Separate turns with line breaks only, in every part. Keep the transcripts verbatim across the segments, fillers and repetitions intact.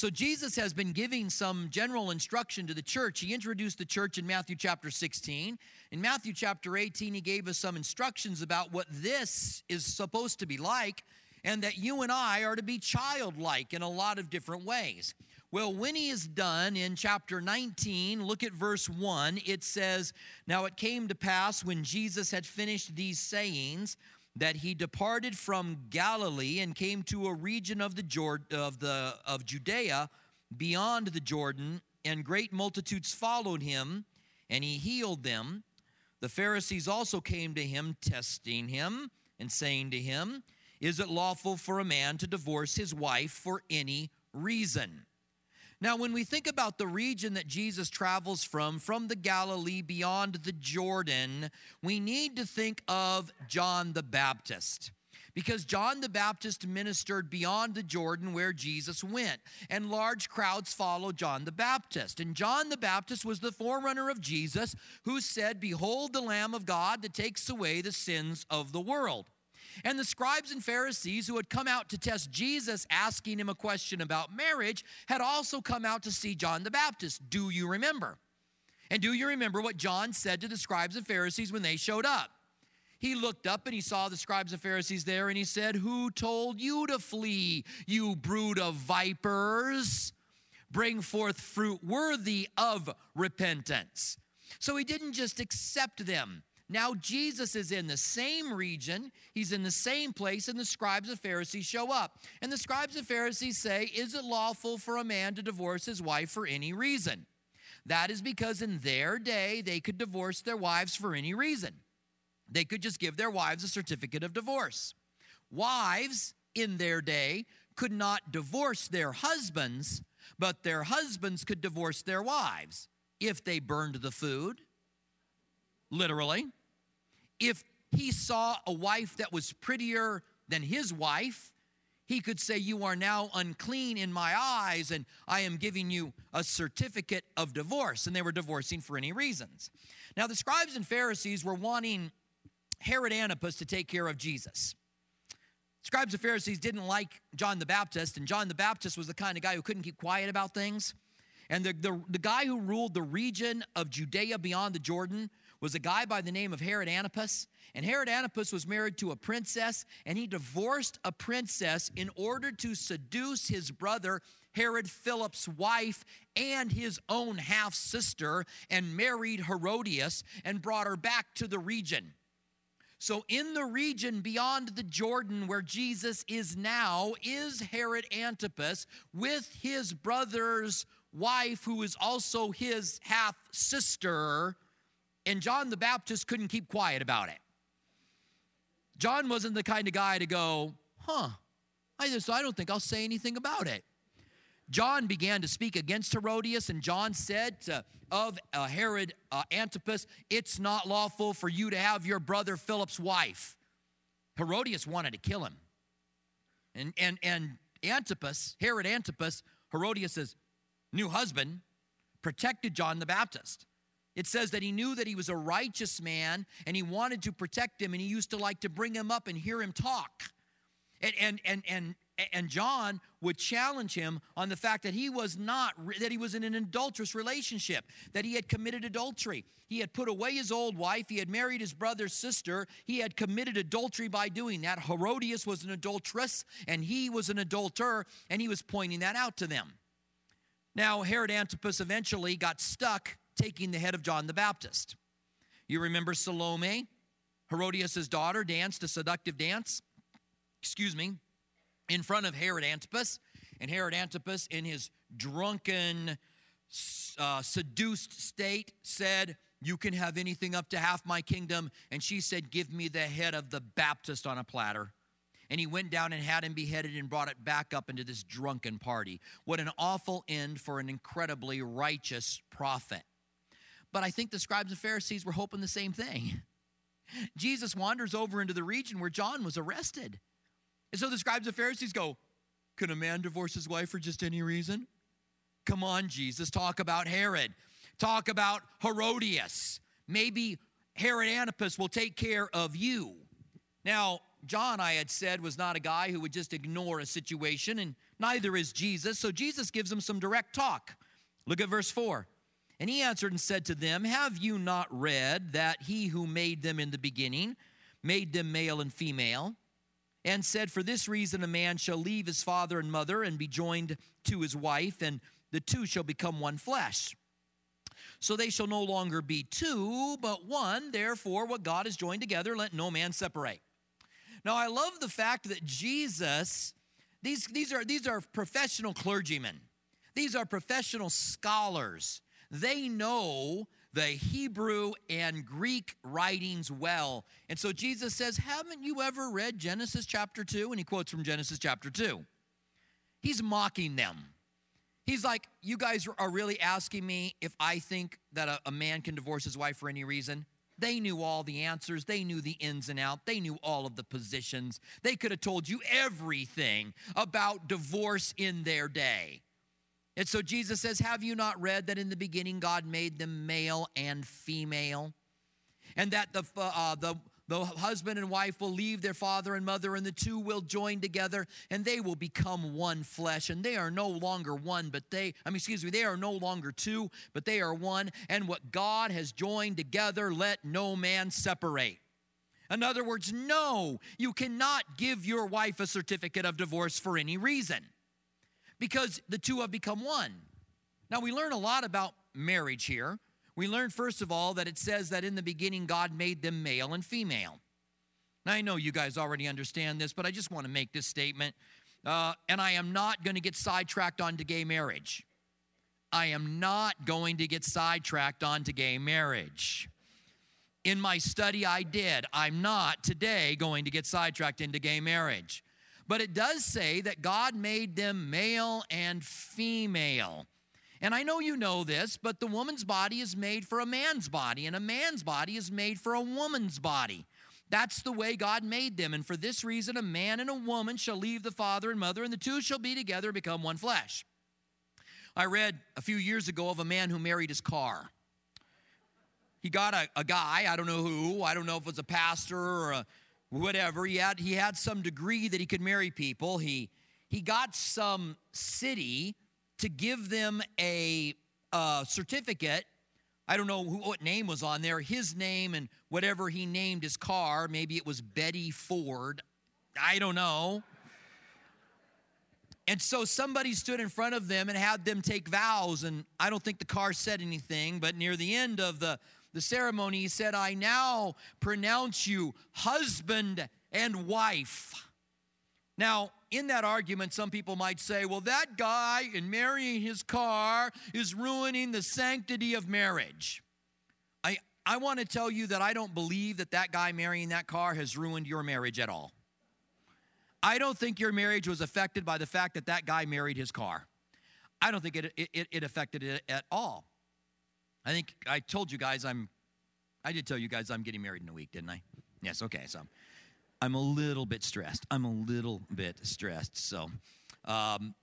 So Jesus has been giving some general instruction to the church. He introduced the church in Matthew chapter sixteen. In Matthew chapter eighteen, he gave us some instructions about what this is supposed to be like, and that you and I are to be childlike in a lot of different ways. Well, when he is done in chapter nineteen, look at verse one. It says, "Now it came to pass when Jesus had finished these sayings, that he departed from Galilee and came to a region of the Jord- of the of Judea beyond the Jordan, and great multitudes followed him, and he healed them. The Pharisees also came to him, testing him and saying to him, 'Is it lawful for a man to divorce his wife for any reason?'" Now, when we think about the region that Jesus travels from, from the Galilee beyond the Jordan, we need to think of John the Baptist. Because John the Baptist ministered beyond the Jordan where Jesus went, and large crowds followed John the Baptist. And John the Baptist was the forerunner of Jesus, who said, "Behold the Lamb of God that takes away the sins of the world." And the scribes and Pharisees who had come out to test Jesus, asking him a question about marriage, had also come out to see John the Baptist. Do you remember? And do you remember what John said to the scribes and Pharisees when they showed up? He looked up and he saw the scribes and Pharisees there, and he said, "Who told you to flee, you brood of vipers? Bring forth fruit worthy of repentance." So he didn't just accept them. Now Jesus is in the same region, he's in the same place, and the scribes and Pharisees show up. And the scribes and Pharisees say, "Is it lawful for a man to divorce his wife for any reason?" That is because in their day, they could divorce their wives for any reason. They could just give their wives a certificate of divorce. Wives, in their day, could not divorce their husbands, but their husbands could divorce their wives if they burned the food, literally. If he saw a wife that was prettier than his wife, he could say, "You are now unclean in my eyes, and I am giving you a certificate of divorce." And they were divorcing for any reasons. Now, the scribes and Pharisees were wanting Herod Antipas to take care of Jesus. Scribes and Pharisees didn't like John the Baptist, and John the Baptist was the kind of guy who couldn't keep quiet about things. And the, the, the guy who ruled the region of Judea beyond the Jordan was a guy by the name of Herod Antipas. And Herod Antipas was married to a princess, and he divorced a princess in order to seduce his brother Herod Philip's wife and his own half-sister, and married Herodias and brought her back to the region. So in the region beyond the Jordan where Jesus is now is Herod Antipas with his brother's wife, who is also his half-sister, and John the Baptist couldn't keep quiet about it. John wasn't the kind of guy to go, huh, I just I don't think I'll say anything about it. John began to speak against Herodias, and John said to, of uh, Herod uh, Antipas, "It's not lawful for you to have your brother Philip's wife." Herodias wanted to kill him. And, and, and Antipas, Herod Antipas, Herodias' new husband, protected John the Baptist. It says that he knew that he was a righteous man, and he wanted to protect him, and he used to like to bring him up and hear him talk. And, and, and, and, and John would challenge him on the fact that he was not, that he was in an adulterous relationship, that he had committed adultery. He had put away his old wife. He had married his brother's sister. He had committed adultery by doing that. Herodias was an adulteress, and he was an adulterer, and he was pointing that out to them. Now, Herod Antipas eventually got stuck taking the head of John the Baptist. You remember Salome, Herodias' daughter, danced a seductive dance, excuse me, in front of Herod Antipas. And Herod Antipas, in his drunken, uh, seduced state, said, "You can have anything up to half my kingdom." And she said, "Give me the head of the Baptist on a platter." And he went down and had him beheaded and brought it back up into this drunken party. What an awful end for an incredibly righteous prophet. But I think the scribes and Pharisees were hoping the same thing. Jesus wanders over into the region where John was arrested. And so the scribes and Pharisees go, "Can a man divorce his wife for just any reason? Come on, Jesus, talk about Herod. Talk about Herodias. Maybe Herod Antipas will take care of you." Now, John, I had said, was not a guy who would just ignore a situation, and neither is Jesus. So Jesus gives him some direct talk. Look at verse four. And he answered and said to them, have you not read that he who made them in the beginning made them male and female, and said, for this reason a man shall leave his father and mother and be joined to his wife, and the two shall become one flesh. So they shall no longer be two, but one. Therefore, what God has joined together, let no man separate. Now, I love the fact that Jesus, these, these, are, these are professional clergymen. These are professional scholars. They know the Hebrew and Greek writings well. And so Jesus says, haven't you ever read Genesis chapter two? And he quotes from Genesis chapter two. He's mocking them. He's like, you guys are really asking me if I think that a, a man can divorce his wife for any reason? They knew all the answers. They knew the ins and outs. They knew all of the positions. They could have told you everything about divorce in their day. And so Jesus says, have you not read that in the beginning God made them male and female? And that the, uh, the, the husband and wife will leave their father and mother, and the two will join together, and they will become one flesh. And they are no longer one, but they, I mean, excuse me, they are no longer two, but they are one. And what God has joined together, let no man separate. In other words, no, you cannot give your wife a certificate of divorce for any reason, because the two have become one. Now, we learn a lot about marriage here. We learn, first of all, that it says that in the beginning God made them male and female. Now, I know you guys already understand this, but I just want to make this statement. Uh, and I am not going to get sidetracked onto gay marriage. I am not going to get sidetracked onto gay marriage. In my study, I did. I'm not today going to get sidetracked into gay marriage. But it does say that God made them male and female. And I know you know this, but the woman's body is made for a man's body, and a man's body is made for a woman's body. That's the way God made them. And for this reason, a man and a woman shall leave the father and mother, and the two shall be together and become one flesh. I read a few years ago of a man who married his car. He got a, a guy, I don't know who, I don't know if it was a pastor or a whatever. He had, he had some degree that he could marry people. He, he got some city to give them a, a certificate. I don't know who, what name was on there. His name and whatever he named his car. Maybe it was Betty Ford. I don't know. And so somebody stood in front of them and had them take vows. And I don't think the car said anything, but near the end of the The ceremony, he said, I now pronounce you husband and wife. Now, in that argument, some people might say, well, that guy in marrying his car is ruining the sanctity of marriage. I, I want to tell you that I don't believe that that guy marrying that car has ruined your marriage at all. I don't think your marriage was affected by the fact that that guy married his car. I don't think it, it, it affected it at all. I think I told you guys I'm, I did tell you guys I'm getting married in a week, didn't I? Yes, okay, so I'm a little bit stressed. I'm a little bit stressed, so um,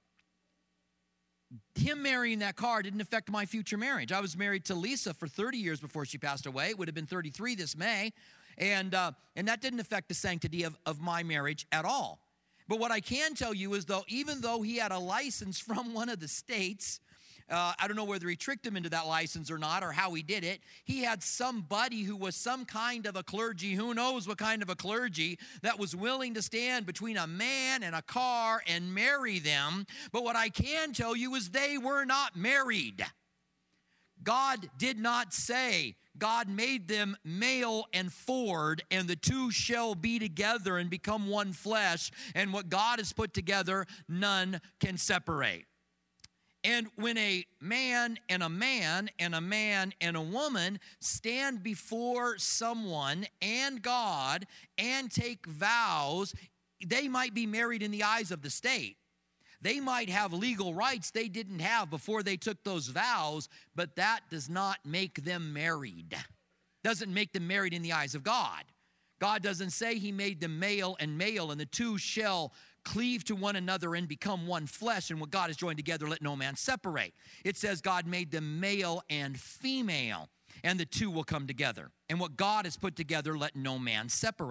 him marrying that car didn't affect my future marriage. I was married to Lisa for thirty years before she passed away. It would have been thirty-three this May, and uh, and that didn't affect the sanctity of, of my marriage at all. But what I can tell you is, though, even though he had a license from one of the states, Uh, I don't know whether he tricked him into that license or not, or how he did it. He had somebody who was some kind of a clergy, who knows what kind of a clergy, that was willing to stand between a man and a car and marry them. But what I can tell you is they were not married. God did not say, God made them male and Ford, and the two shall be together and become one flesh. And what God has put together, none can separate. And when a man and a man and a man and a woman stand before someone and God and take vows, they might be married in the eyes of the state. They might have legal rights they didn't have before they took those vows, but that does not make them married. Doesn't make them married in the eyes of God. God doesn't say he made them male and male, and the two shall cleave to one another and become one flesh, and what God has joined together, let no man separate. It says God made them male and female, and the two will come together. And what God has put together, let no man separate.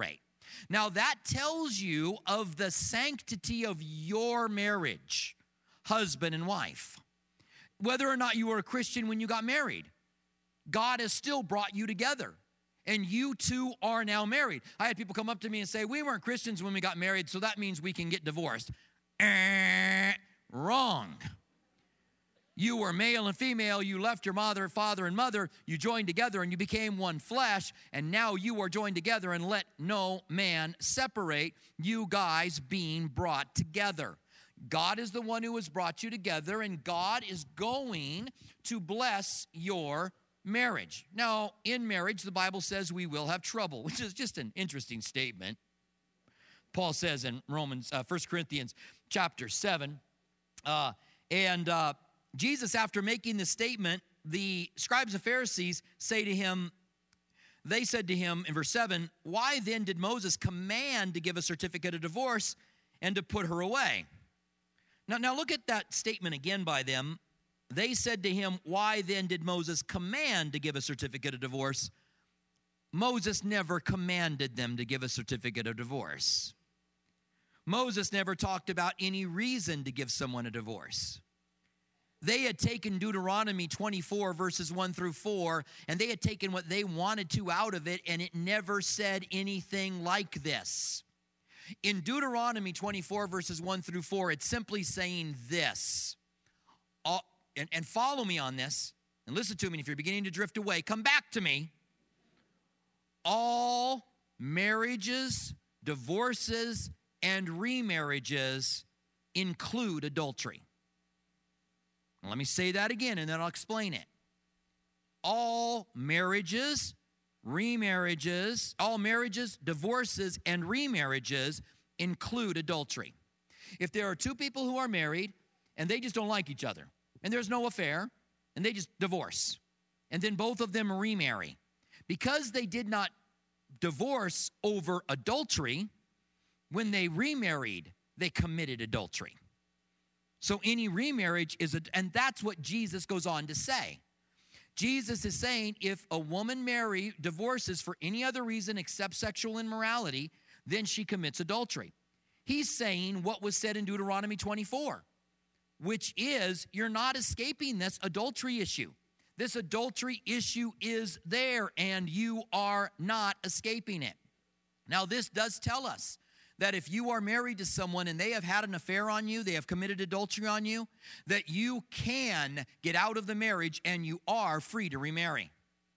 Now that tells you of the sanctity of your marriage, husband and wife. Whether or not you were a Christian when you got married, God has still brought you together. And you two are now married. I had people come up to me and say, we weren't Christians when we got married, so that means we can get divorced. Eh, wrong. You were male and female. You left your mother, father, and mother. You joined together and you became one flesh. And now you are joined together, and let no man separate you guys being brought together. God is the one who has brought you together, and God is going to bless your marriage. Now, in marriage, the Bible says we will have trouble, which is just an interesting statement. Paul says in Romans, uh, First Corinthians chapter seven, uh, and uh, Jesus, after making this statement, the scribes and Pharisees say to him, they said to him in verse seven, why then did Moses command to give a certificate of divorce and to put her away? Now, now look at that statement again by them. They said to him, why then did Moses command to give a certificate of divorce? Moses never commanded them to give a certificate of divorce. Moses never talked about any reason to give someone a divorce. They had taken Deuteronomy twenty-four, verses one through four, and they had taken what they wanted to out of it, and it never said anything like this. In Deuteronomy twenty-four, verses one through four, it's simply saying this. All, and, and follow me on this, and listen to me. If you're beginning to drift away, come back to me. All marriages, divorces, and remarriages include adultery. Now, let me say that again, and then I'll explain it. All marriages, remarriages, all marriages, divorces, and remarriages include adultery. If there are two people who are married and they just don't like each other, and there's no affair, and they just divorce, and then both of them remarry, because they did not divorce over adultery, when they remarried, they committed adultery. So any remarriage is, a, and that's what Jesus goes on to say. Jesus is saying if a woman marry divorces for any other reason except sexual immorality, then she commits adultery. He's saying what was said in Deuteronomy twenty-four, which is you're not escaping this adultery issue. This adultery issue is there, and you are not escaping it. Now, this does tell us that if you are married to someone and they have had an affair on you, they have committed adultery on you, that you can get out of the marriage and you are free to remarry.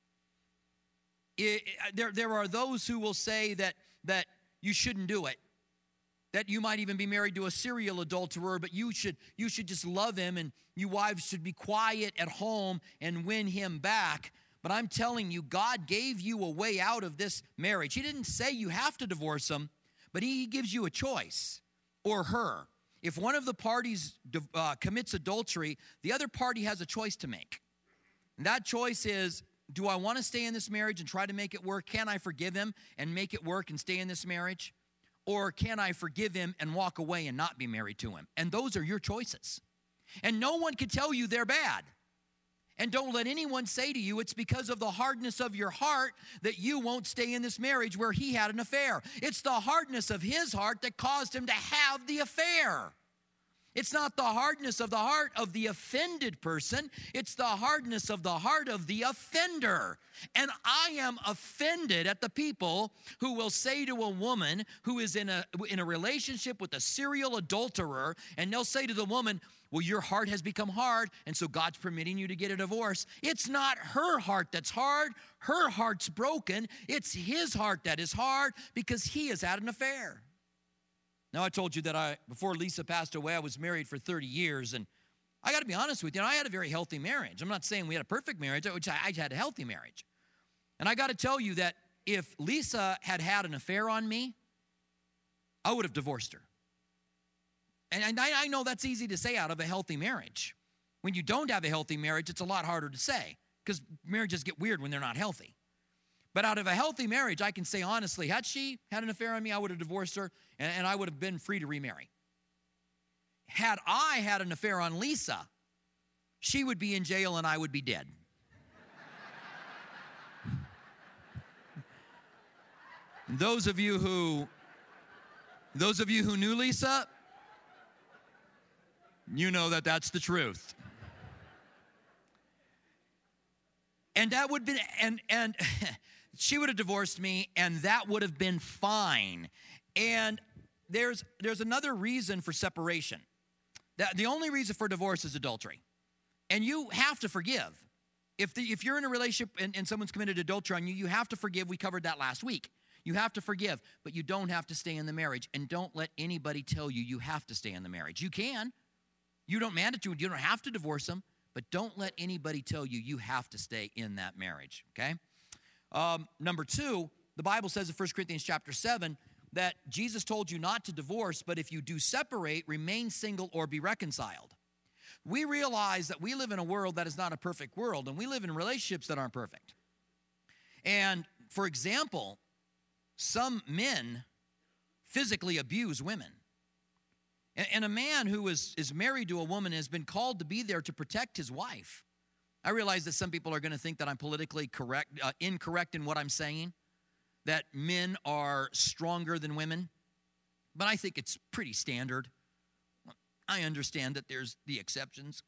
It, there, there are those who will say that, that you shouldn't do it, that you might even be married to a serial adulterer, but you should, you should just love him, and you wives should be quiet at home and win him back. But I'm telling you, God gave you a way out of this marriage. He didn't say you have to divorce him, but he gives you a choice, or her. If one of the parties uh, commits adultery, the other party has a choice to make. And that choice is, do I want to stay in this marriage and try to make it work? Can I forgive him and make it work and stay in this marriage? Or can I forgive him and walk away and not be married to him? And those are your choices. And no one can tell you they're bad. And don't let anyone say to you it's because of the hardness of your heart that you won't stay in this marriage where he had an affair. It's the hardness of his heart that caused him to have the affair. It's not the hardness of the heart of the offended person. It's the hardness of the heart of the offender. And I am offended at the people who will say to a woman who is in a, in a relationship with a serial adulterer, and they'll say to the woman, well, your heart has become hard, and so God's permitting you to get a divorce. It's not her heart that's hard. Her heart's broken. It's his heart that is hard because he has had an affair. Now, I told you that I, before Lisa passed away, I was married for thirty years, and I got to be honest with you, I had a very healthy marriage. I'm not saying we had a perfect marriage, which I, I had a healthy marriage. And I got to tell you that if Lisa had had an affair on me, I would have divorced her. And I, I know that's easy to say out of a healthy marriage. When you don't have a healthy marriage, it's a lot harder to say because marriages get weird when they're not healthy. But out of a healthy marriage, I can say honestly, had she had an affair on me, I would have divorced her, and, and I would have been free to remarry. Had I had an affair on Lisa, she would be in jail and I would be dead. Those of you who, those of you who knew Lisa, you know that that's the truth. And that would be, and and she would have divorced me, and that would have been fine. And there's there's another reason for separation. That the only reason for divorce is adultery, and you have to forgive. If the if you're in a relationship and, and someone's committed adultery on you, you have to forgive. We covered that last week. You have to forgive, but you don't have to stay in the marriage. And don't let anybody tell you you have to stay in the marriage. You can. You don't mandate it. You don't have to divorce them. But don't let anybody tell you you have to stay in that marriage, okay? Um, number two, the Bible says in First Corinthians chapter seven that Jesus told you not to divorce, but if you do separate, remain single or be reconciled. We realize that we live in a world that is not a perfect world, and we live in relationships that aren't perfect. And, for example, some men physically abuse women. And a man who is, is married to a woman has been called to be there to protect his wife. I realize that some people are going to think that I'm politically correct, uh, incorrect in what I'm saying, that men are stronger than women, but I think it's pretty standard. I understand that there's the exceptions,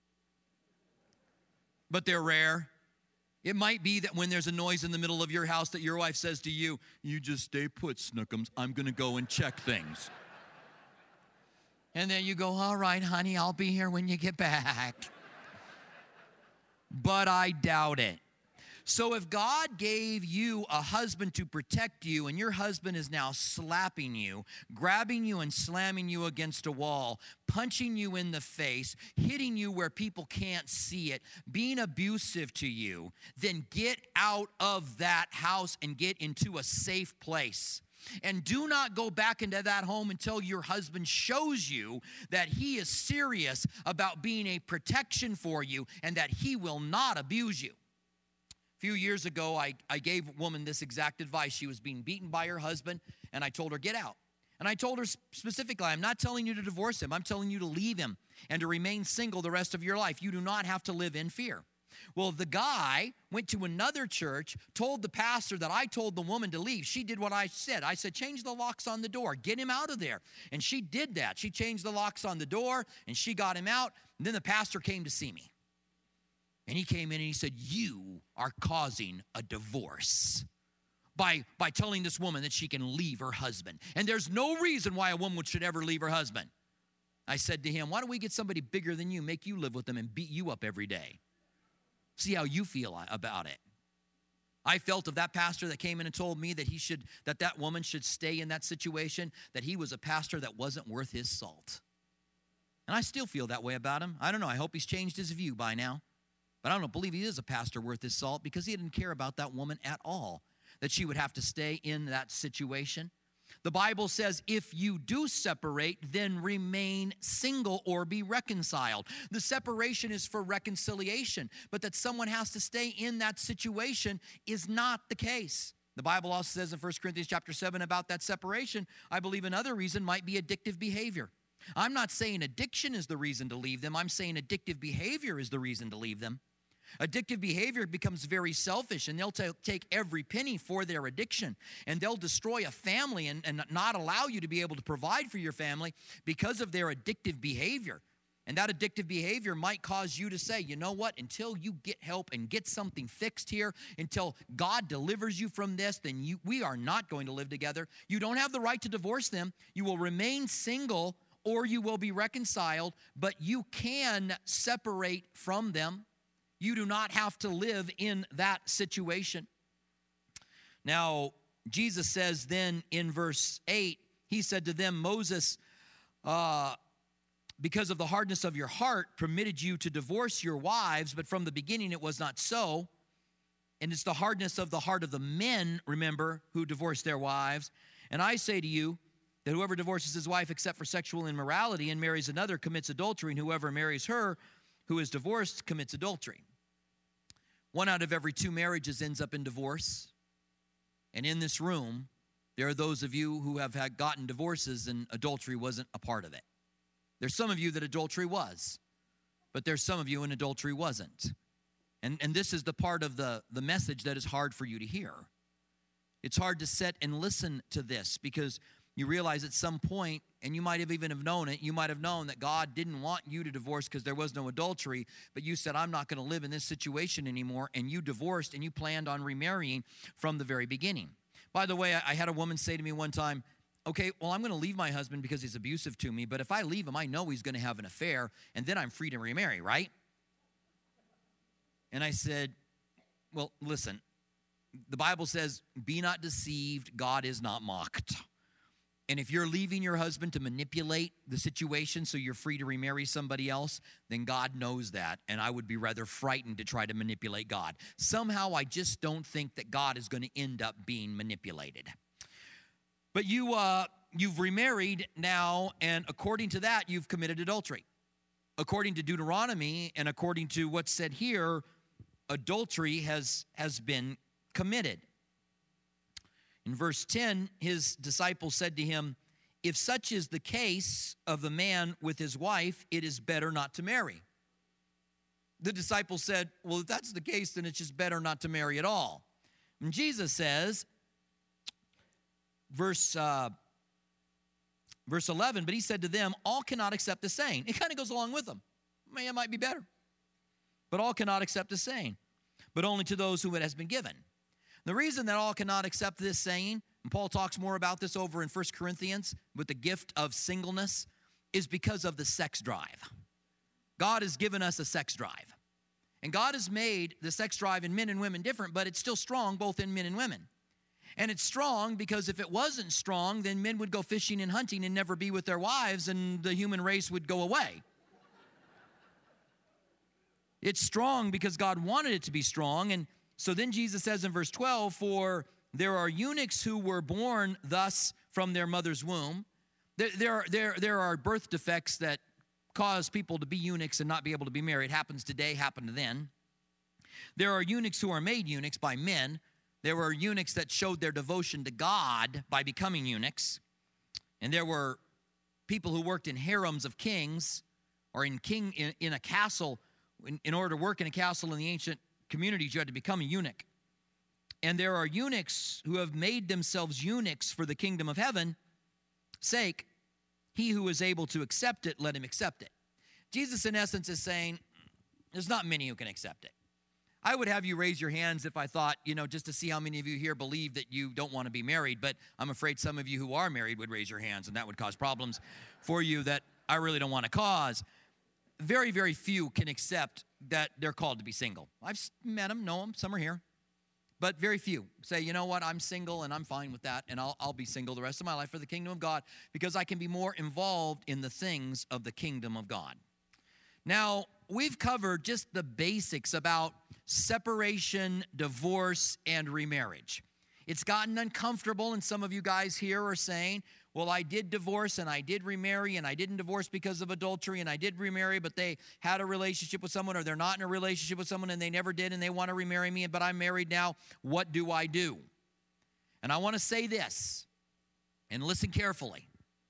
but they're rare. It might be that when there's a noise in the middle of your house that your wife says to you, you just stay put, Snookums, I'm going to go and check things. And then you go, all right, honey, I'll be here when you get back. But I doubt it. So if God gave you a husband to protect you, and your husband is now slapping you, grabbing you and slamming you against a wall, punching you in the face, hitting you where people can't see it, being abusive to you, then get out of that house and get into a safe place. And do not go back into that home until your husband shows you that he is serious about being a protection for you and that he will not abuse you. A few years ago, I, I gave a woman this exact advice. She was being beaten by her husband, and I told her, get out. And I told her specifically, I'm not telling you to divorce him. I'm telling you to leave him and to remain single the rest of your life. You do not have to live in fear. Well, the guy went to another church, told the pastor that I told the woman to leave. She did what I said. I said, change the locks on the door. Get him out of there. And she did that. She changed the locks on the door, and she got him out. And then the pastor came to see me. And he came in and he said, you are causing a divorce by, by telling this woman that she can leave her husband. And there's no reason why a woman should ever leave her husband. I said to him, why don't we get somebody bigger than you, make you live with them and beat you up every day? See how you feel about it. I felt of that pastor that came in and told me that he should, that that woman should stay in that situation, that he was a pastor that wasn't worth his salt. And I still feel that way about him. I don't know. I hope he's changed his view by now. But I don't believe he is a pastor worth his salt because he didn't care about that woman at all, that she would have to stay in that situation. The Bible says if you do separate, then remain single or be reconciled. The separation is for reconciliation, but that someone has to stay in that situation is not the case. The Bible also says in First Corinthians chapter seven about that separation, I believe another reason might be addictive behavior. I'm not saying addiction is the reason to leave them. I'm saying addictive behavior is the reason to leave them. Addictive behavior becomes very selfish, and they'll t- take every penny for their addiction, and they'll destroy a family and, and not allow you to be able to provide for your family because of their addictive behavior. And that addictive behavior might cause you to say, you know what, until you get help and get something fixed here, until God delivers you from this, then you, we are not going to live together. You don't have the right to divorce them. You will remain single or you will be reconciled, but you can separate from them. You do not have to live in that situation. Now, Jesus says then in verse eight, he said to them, Moses, uh, because of the hardness of your heart, permitted you to divorce your wives, but from the beginning it was not so. And it's the hardness of the heart of the men, remember, who divorce their wives. And I say to you that whoever divorces his wife except for sexual immorality and marries another commits adultery, and whoever marries her who is divorced commits adultery. One out of every two marriages ends up in divorce. And in this room, there are those of you who have had gotten divorces and adultery wasn't a part of it. There's some of you that adultery was, but there's some of you and adultery wasn't. And, and this is the part of the, the message that is hard for you to hear. It's hard to sit and listen to this because you realize at some point, and you might have even have known it, you might have known that God didn't want you to divorce because there was no adultery, but you said, I'm not going to live in this situation anymore, and you divorced, and you planned on remarrying from the very beginning. By the way, I had a woman say to me one time, okay, well, I'm going to leave my husband because he's abusive to me, but if I leave him, I know he's going to have an affair, and then I'm free to remarry, right? And I said, well, listen, the Bible says, be not deceived, God is not mocked. And if you're leaving your husband to manipulate the situation so you're free to remarry somebody else, then God knows that, and I would be rather frightened to try to manipulate God. Somehow I just don't think that God is going to end up being manipulated. But you, uh, you've remarried now, and according to that, you've committed adultery. According to Deuteronomy and according to what's said here, adultery has, has been committed. In verse ten, his disciples said to him, if such is the case of the man with his wife, it is better not to marry. The disciples said, well, if that's the case, then it's just better not to marry at all. And Jesus says, verse, uh, verse eleven, but he said to them, all cannot accept the saying. It kind of goes along with them. I mean, it might be better. But all cannot accept the saying, but only to those whom it has been given. The reason that all cannot accept this saying, and Paul talks more about this over in First Corinthians with the gift of singleness, is because of the sex drive. God has given us a sex drive. And God has made the sex drive in men and women different, but it's still strong both in men and women. And it's strong because if it wasn't strong, then men would go fishing and hunting and never be with their wives, and the human race would go away. It's strong because God wanted it to be strong. And so then Jesus says in verse twelve, for there are eunuchs who were born thus from their mother's womb. There, there, there, there are birth defects that cause people to be eunuchs and not be able to be married. It happens today, happened then. There are eunuchs who are made eunuchs by men. There were eunuchs that showed their devotion to God by becoming eunuchs. And there were people who worked in harems of kings or in king in, in a castle. In, in order to work in a castle in the ancient communities, you had to become a eunuch. And there are eunuchs who have made themselves eunuchs for the kingdom of heaven sake. He who is able to accept it, let him accept it. Jesus, in essence, is saying, there's not many who can accept it. I would have you raise your hands if I thought, you know, just to see how many of you here believe that you don't want to be married, but I'm afraid some of you who are married would raise your hands, and that would cause problems for you that I really don't want to cause. Very, very few can accept that they're called to be single. I've met them, know them, some are here. But very few say, you know what, I'm single and I'm fine with that, and I'll, I'll be single the rest of my life for the kingdom of God because I can be more involved in the things of the kingdom of God. Now, we've covered just the basics about separation, divorce, and remarriage. It's gotten uncomfortable, and some of you guys here are saying, well, I did divorce and I did remarry, and I didn't divorce because of adultery, and I did remarry, but they had a relationship with someone, or they're not in a relationship with someone and they never did, and they want to remarry me, but I'm married now. What do I do? And I want to say this, and listen carefully.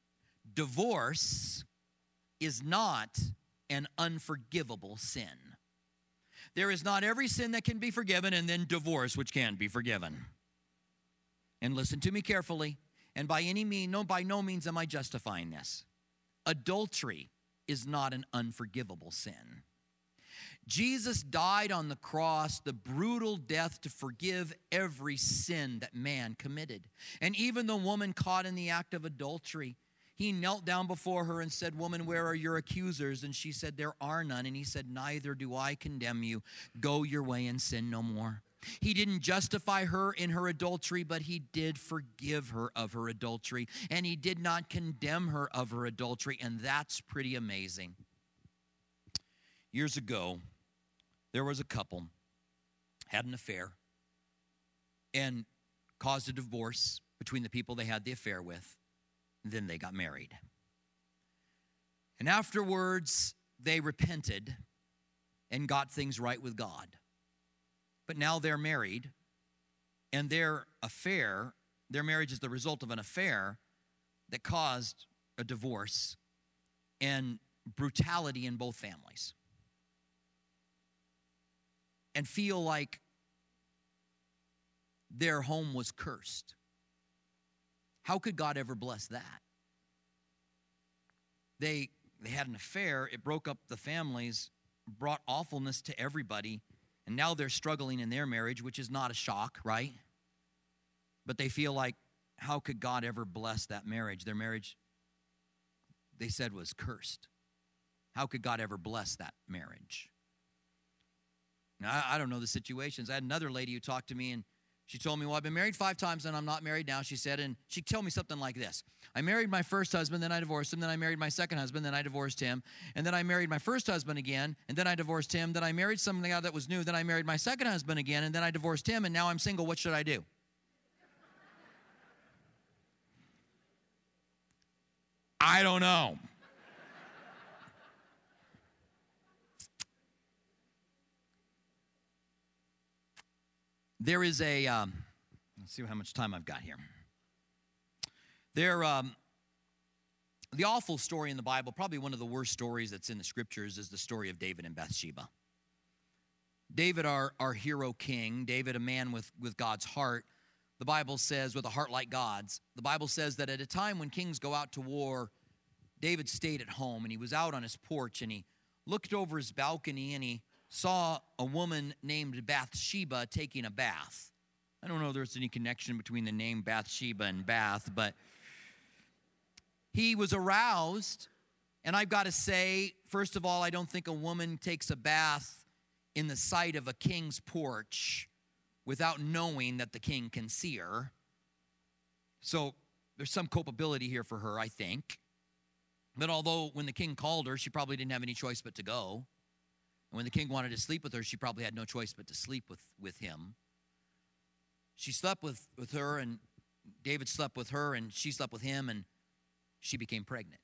Divorce is not an unforgivable sin. There is not every sin that can be forgiven and then divorce, which can be forgiven. And listen to me carefully. And by any means, no, by no means am I justifying this. Adultery is not an unforgivable sin. Jesus died on the cross, the brutal death to forgive every sin that man committed. And even the woman caught in the act of adultery, he knelt down before her and said, woman, where are your accusers? And she said, there are none. And he said, neither do I condemn you. Go your way and sin no more. He didn't justify her in her adultery, but he did forgive her of her adultery. And he did not condemn her of her adultery. And that's pretty amazing. Years ago, there was a couple, had an affair, and caused a divorce between the people they had the affair with. Then they got married. And afterwards, they repented and got things right with God. But now they're married, and their affair, their marriage is the result of an affair that caused a divorce and brutality in both families. And feel like their home was cursed. How could God ever bless that? They, they had an affair. It broke up the families, brought awfulness to everybody, and now they're struggling in their marriage, which is not a shock, right? But they feel like, how could God ever bless that marriage? Their marriage, they said, was cursed. How could God ever bless that marriage? Now, I, I don't know the situations. I had another lady who talked to me, and she told me, well, I've been married five times, and I'm not married now, she said. And she told me something like this. I married my first husband, then I divorced him. Then I married my second husband, then I divorced him. And then I married my first husband again, and then I divorced him. Then I married somebody that was new. Then I married my second husband again, and then I divorced him, and now I'm single. What should I do? I don't know. There is a, um, let's see how much time I've got here. There, um, the awful story in the Bible, probably one of the worst stories that's in the scriptures, is the story of David and Bathsheba. David, our, our hero king, David, a man with, with God's heart, the Bible says, with a heart like God's, the Bible says that at a time when kings go out to war, David stayed at home, and he was out on his porch, and he looked over his balcony, and he saw a woman named Bathsheba taking a bath. I don't know if there's any connection between the name Bathsheba and bath, but he was aroused, and I've got to say, first of all, I don't think a woman takes a bath in the sight of a king's porch without knowing that the king can see her. So there's some culpability here for her, I think. But although when the king called her, she probably didn't have any choice but to go. And when the king wanted to sleep with her, she probably had no choice but to sleep with, with him. She slept with, with her, and David slept with her, and she slept with him, and she became pregnant.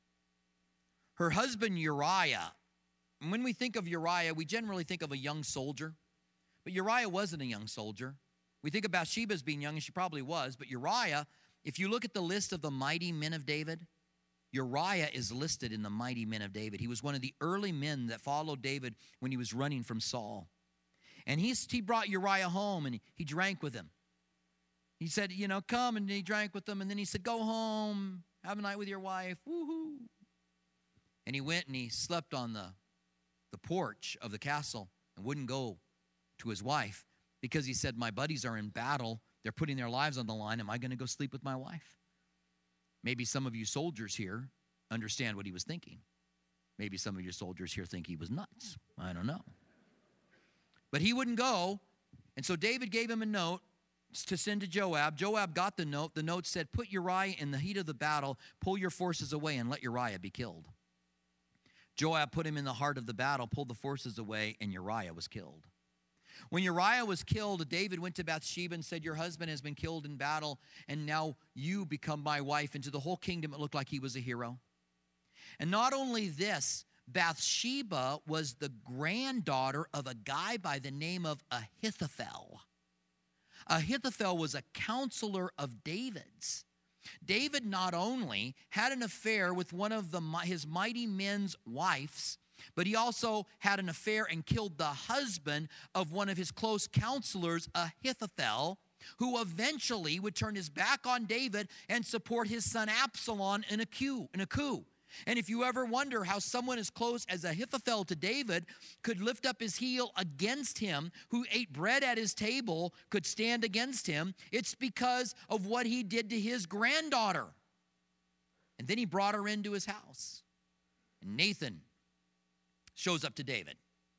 Her husband Uriah, and when we think of Uriah, we generally think of a young soldier. But Uriah wasn't a young soldier. We think of Bathsheba as being young, and she probably was. But Uriah, if you look at the list of the mighty men of David, Uriah is listed in the mighty men of David. He was one of the early men that followed David when he was running from Saul. And he's, he brought Uriah home, and he, he drank with him. He said, you know, come, and he drank with them. And then he said, go home, have a night with your wife, woohoo. And he went and he slept on the, the porch of the castle and wouldn't go to his wife because he said, my buddies are in battle. They're putting their lives on the line. Am I going to go sleep with my wife? Maybe some of you soldiers here understand what he was thinking. Maybe some of your soldiers here think he was nuts. I don't know. But he wouldn't go, and so David gave him a note to send to Joab. Joab got the note. The note said, put Uriah in the heat of the battle, pull your forces away, and let Uriah be killed. Joab put him in the heart of the battle, pulled the forces away, and Uriah was killed. When Uriah was killed, David went to Bathsheba and said, your husband has been killed in battle, and now you become my wife. And to the whole kingdom, it looked like he was a hero. And not only this, Bathsheba was the granddaughter of a guy by the name of Ahithophel. Ahithophel was a counselor of David's. David not only had an affair with one of the, his mighty men's wives, but he also had an affair and killed the husband of one of his close counselors, Ahithophel, who eventually would turn his back on David and support his son Absalom in a coup. In a coup. And if you ever wonder how someone as close as Ahithophel to David could lift up his heel against him, who ate bread at his table, could stand against him, it's because of what he did to his granddaughter. And then he brought her into his house. And Nathan shows up to David.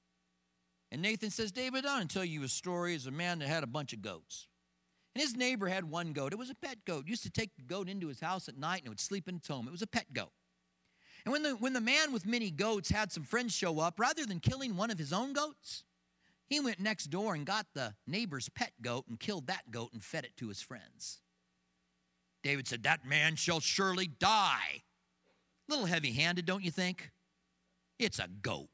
And Nathan says, David, I want to tell you a story. As a man that had a bunch of goats. And his neighbor had one goat. It was a pet goat. Used to take the goat into his house at night and it would sleep in its home. It was a pet goat. And when the, when the man with many goats had some friends show up, rather than killing one of his own goats, he went next door and got the neighbor's pet goat and killed that goat and fed it to his friends. David said, that man shall surely die. A little heavy-handed, don't you think? It's a goat.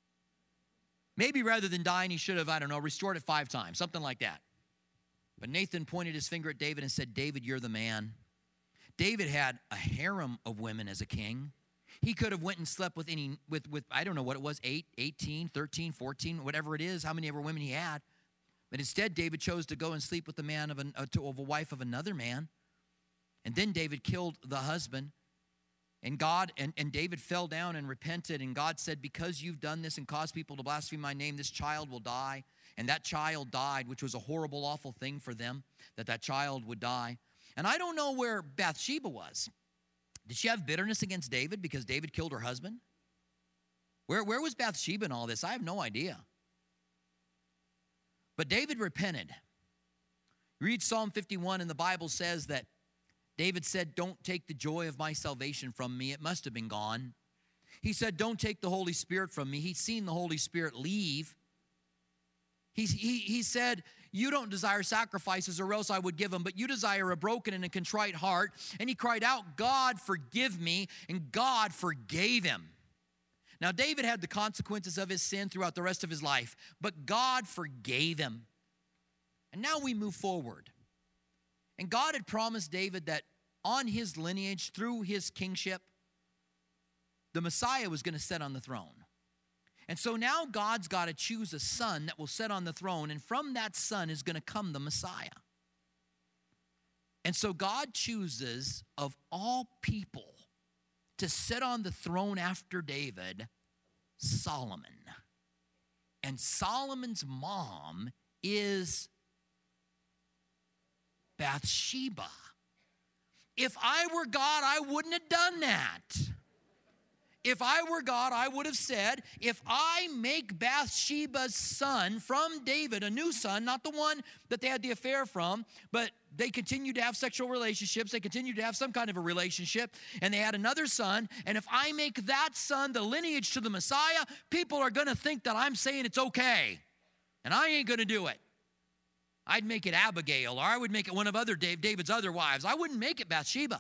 Maybe rather than dying, he should have, I don't know, restored it five times, something like that. But Nathan pointed his finger at David and said, David, you're the man. David had a harem of women as a king. He could have went and slept with any, with, with I don't know what it was, eight, eighteen, thirteen, fourteen, whatever it is, how many ever women he had. But instead, David chose to go and sleep with the man of, an, uh, to, of a wife of another man. And then David killed the husband. And God and, and David fell down and repented. And God said, because you've done this and caused people to blaspheme my name, this child will die. And that child died, which was a horrible, awful thing for them, that that child would die. And I don't know where Bathsheba was. Did she have bitterness against David because David killed her husband? Where, where was Bathsheba in all this? I have no idea. But David repented. You read Psalm fifty-one, and the Bible says that David said, don't take the joy of my salvation from me. It must have been gone. He said, don't take the Holy Spirit from me. He'd seen the Holy Spirit leave. He, he, he said, you don't desire sacrifices or else I would give them, but you desire a broken and a contrite heart. And he cried out, God, forgive me. And God forgave him. Now, David had the consequences of his sin throughout the rest of his life, but God forgave him. And now we move forward. And God had promised David that on his lineage, through his kingship, the Messiah was going to sit on the throne. And so now God's got to choose a son that will sit on the throne, and from that son is going to come the Messiah. And so God chooses, of all people, to sit on the throne after David, Solomon. And Solomon's mom is Bathsheba. If I were God, I wouldn't have done that. If I were God, I would have said, if I make Bathsheba's son from David, a new son, not the one that they had the affair from, but they continued to have sexual relationships, they continued to have some kind of a relationship, and they had another son, and if I make that son the lineage to the Messiah, people are going to think that I'm saying it's okay, and I ain't going to do it. I'd make it Abigail, or I would make it one of other Dave, David's other wives. I wouldn't make it Bathsheba.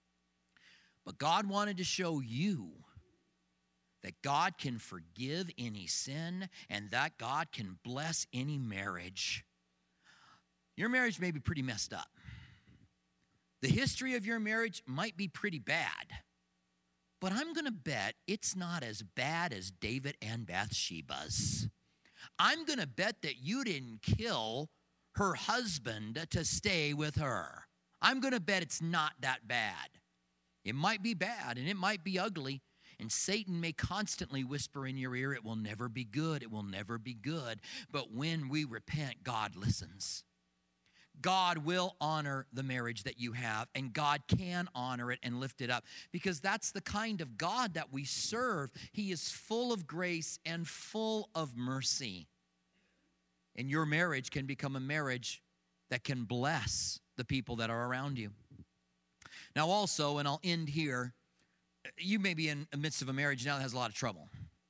But God wanted to show you that God can forgive any sin and that God can bless any marriage. Your marriage may be pretty messed up. The history of your marriage might be pretty bad. But I'm going to bet it's not as bad as David and Bathsheba's. I'm going to bet that you didn't kill her husband to stay with her. I'm going to bet it's not that bad. It might be bad and it might be ugly. And Satan may constantly whisper in your ear, it will never be good, it will never be good. But when we repent, God listens. God will honor the marriage that you have, and God can honor it and lift it up, because that's the kind of God that we serve. He is full of grace and full of mercy. And your marriage can become a marriage that can bless the people that are around you. Now also, and I'll end here, you may be in the midst of a marriage now that has a lot of trouble.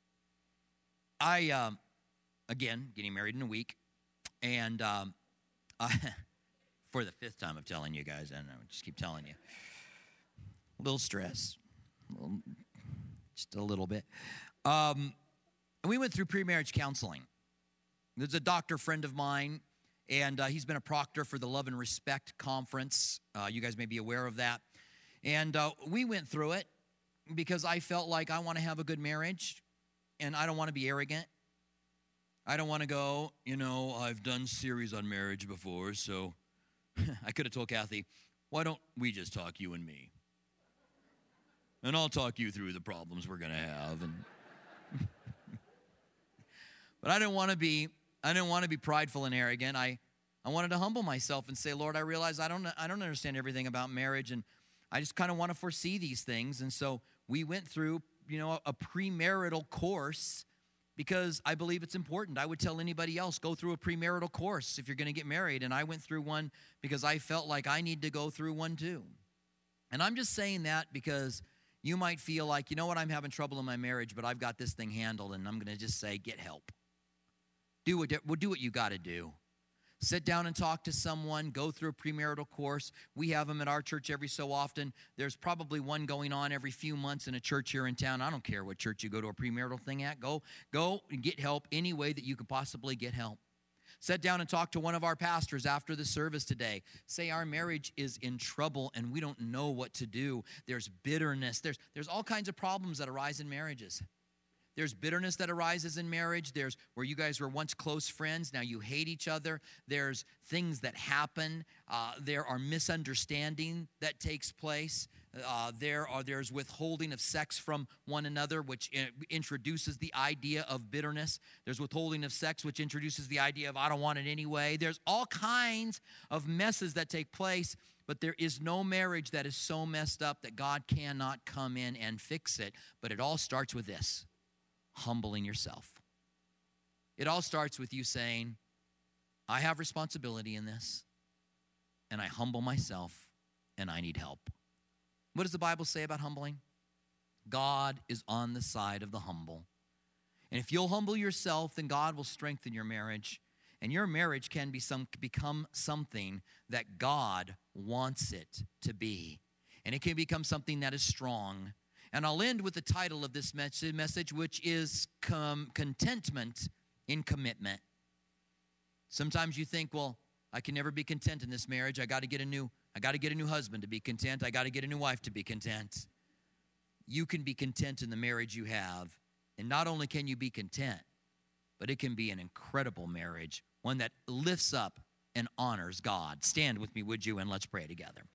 I, um, again, getting married in a week, and um, I, for the fifth time of telling you guys, I don't know, just keep telling you. A little stress, a little, just a little bit. Um, and we went through pre-marriage counseling. There's a doctor friend of mine, and uh, he's been a proctor for the Love and Respect Conference. Uh, you guys may be aware of that. And uh, we went through it because I felt like I want to have a good marriage, and I don't want to be arrogant. I don't want to go, you know, I've done series on marriage before, so I could have told Kathy, why don't we just talk, you and me? And I'll talk you through the problems we're going to have. And but I didn't want to be, I didn't want to be prideful and arrogant. I, I wanted to humble myself and say, Lord, I realize I don't, I don't understand everything about marriage, and I just kind of want to foresee these things. And so we went through, you know, a premarital course because I believe it's important. I would tell anybody else, go through a premarital course if you're going to get married. And I went through one because I felt like I need to go through one too. And I'm just saying that because you might feel like, you know what, I'm having trouble in my marriage, but I've got this thing handled, and I'm going to just say, get help. Do what, do what you got to do. Sit down and talk to someone, go through a premarital course. We have them at our church every so often. There's probably one going on every few months in a church here in town. I don't care what church you go to a premarital thing at. Go, go and get help any way that you can possibly get help. Sit down and talk to one of our pastors after the service today. Say our marriage is in trouble and we don't know what to do. There's bitterness. There's, there's all kinds of problems that arise in marriages. There's bitterness that arises in marriage. There's where you guys were once close friends. Now you hate each other. There's things that happen. Uh, there are misunderstanding that takes place. Uh, there are there's withholding of sex from one another, which in, introduces the idea of bitterness. There's withholding of sex, which introduces the idea of I don't want it anyway. There's all kinds of messes that take place. But there is no marriage that is so messed up that God cannot come in and fix it. But it all starts with this: humbling yourself. It all starts with you saying, I have responsibility in this, and I humble myself, and I need help. What does the Bible say about humbling? God is on the side of the humble. And if you'll humble yourself, then God will strengthen your marriage. And your marriage can be some, become something that God wants it to be. And it can become something that is strong. And I'll end with the title of this message, which is com- Contentment in Commitment. Sometimes you think, well, I can never be content in this marriage. I got to get a new, I got to get a new husband to be content. I got to get a new wife to be content. You can be content in the marriage you have. And not only can you be content, but it can be an incredible marriage, one that lifts up and honors God. Stand with me, would you, and let's pray together.